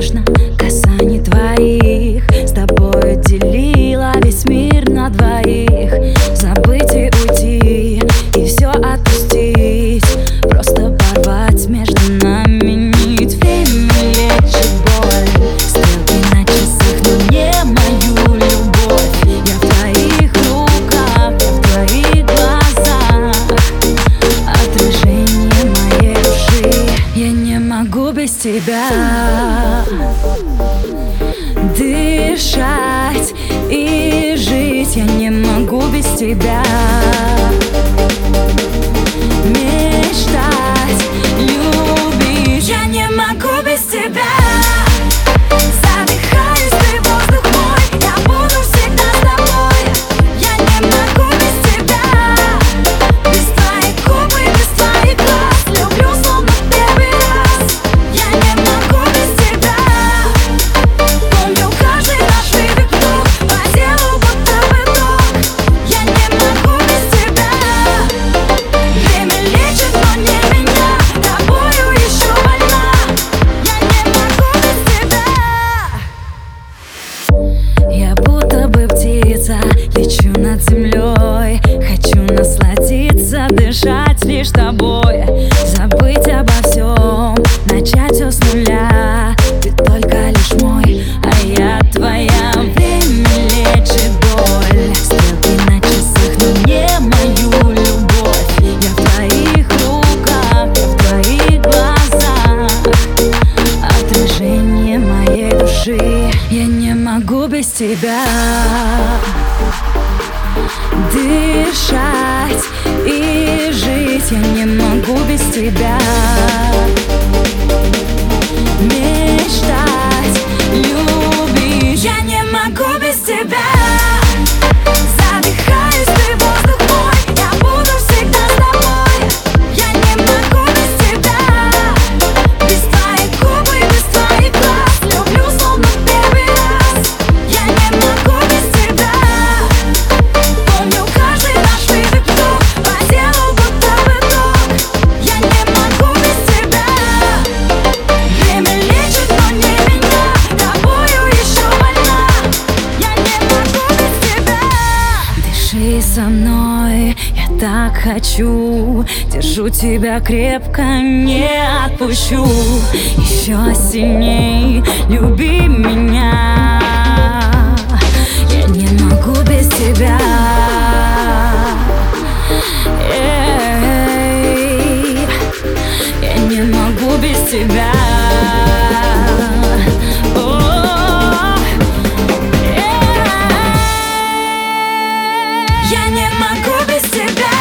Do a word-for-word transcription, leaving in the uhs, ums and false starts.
нежно касаний твоих. С тобой делила весь мир на двоих. Забыть и уйти, и все отпустить, просто порвать между нами нить. Время лечит боль, стрелки на часах, но не мою любовь. Я в твоих руках, я в твоих глазах, отражение моей души. Я не могу без тебя дышать и жить. Я не могу без тебя мечтать, любить. Я не могу без тебя. Задыхаюсь, ты воздух мой, я буду всегда с тобой. Я не могу без тебя, без твоих губ и без твоих глаз. Люблю словно в первый раз. Я не могу без тебя. Помню каждый наш выдох, по телу будто бы ток. Я не могу без тебя. Время лечит, но не меня, тобою еще больна. Я не могу без тебя. Я будто бы птица, лечу над землей. Хочу насладиться, дышать лишь тобой. Забыть обо всем, начать все с нуля. Ты только лишь мой, а я твоя. Время лечит боль, стрелки на часах, но не мою любовь. Я в твоих руках, я в твоих глазах, отражение моей души. Я не могу без тебя дышать и жить. Я не могу без тебя мечтать, любить. Я не могу без тебя. Задыхаюсь, ты воздух мой, я буду всегда с тобой. Я не могу без тебя, без твоих губ и без твоих глаз. Люблю словно в первый раз. Я не могу без тебя. Помню каждый наш выдох, по телу будто бы ток. Я не могу без тебя. Время лечит, но не меня, тобою еще больна. Я не могу без тебя. Дыши со мной, я так хочу. Держу тебя крепко, не отпущу. Еще сильней люби меня. Я не могу без тебя. Эй, я не могу без тебя. О, эй, я не могу без тебя.